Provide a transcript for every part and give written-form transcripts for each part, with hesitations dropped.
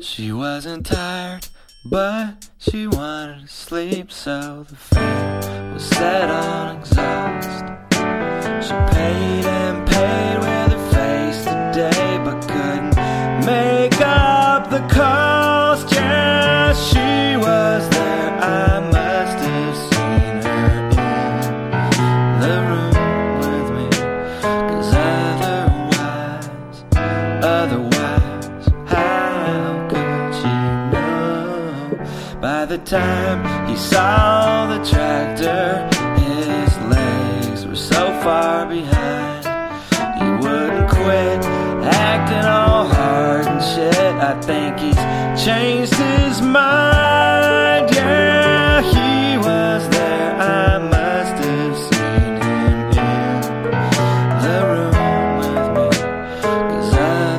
She wasn't tired, but she wanted to sleep, so the fan was set on exhaust. She paid and paid with her face today, but couldn't make up the cost. Yeah, she was there, I must have seen her in the room with me, 'cause otherwise, how could she know? By the time he saw the tractor, his legs were so far behind, he wouldn't quit acting all hard and shit. I think he's changed his mind. Yeah, he was there, I must have seen him in the room with me, 'cause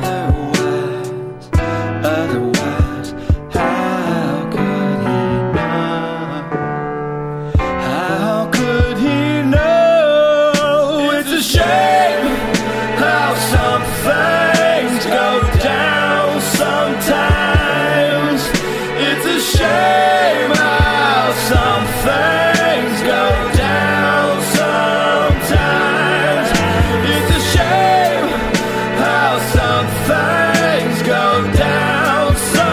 otherwise, how could he know? How could he know? It's a shame how some things go down sometimes. It's a shame how some things go down sometimes. It's a shame how some things go down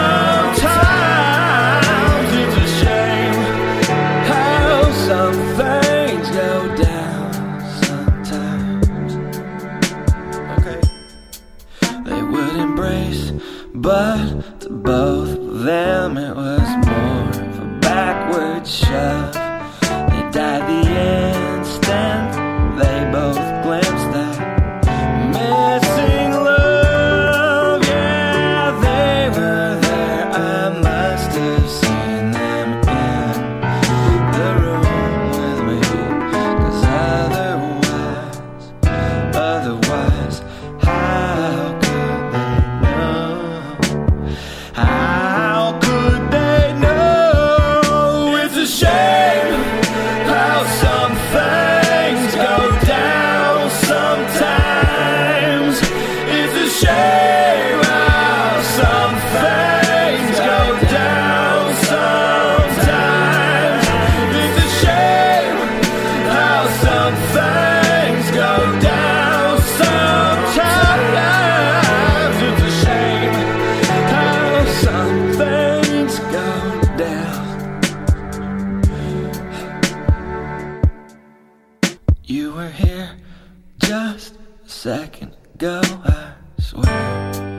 sometimes. It's a shame how some things go down sometimes. Okay. They would embrace, but to both of them it was more of a backward shove. They died the instant they both glimpsed that missing love. Yeah, they were there, I must have seen them in the room with me, 'cause otherwise, how could they know? How could they know? It's a shame how some things go down sometimes. It's a shame how some things go down sometimes. It's a shame how some things go down sometimes. It's a shame how some things go down. You were here just a second ago, I swear.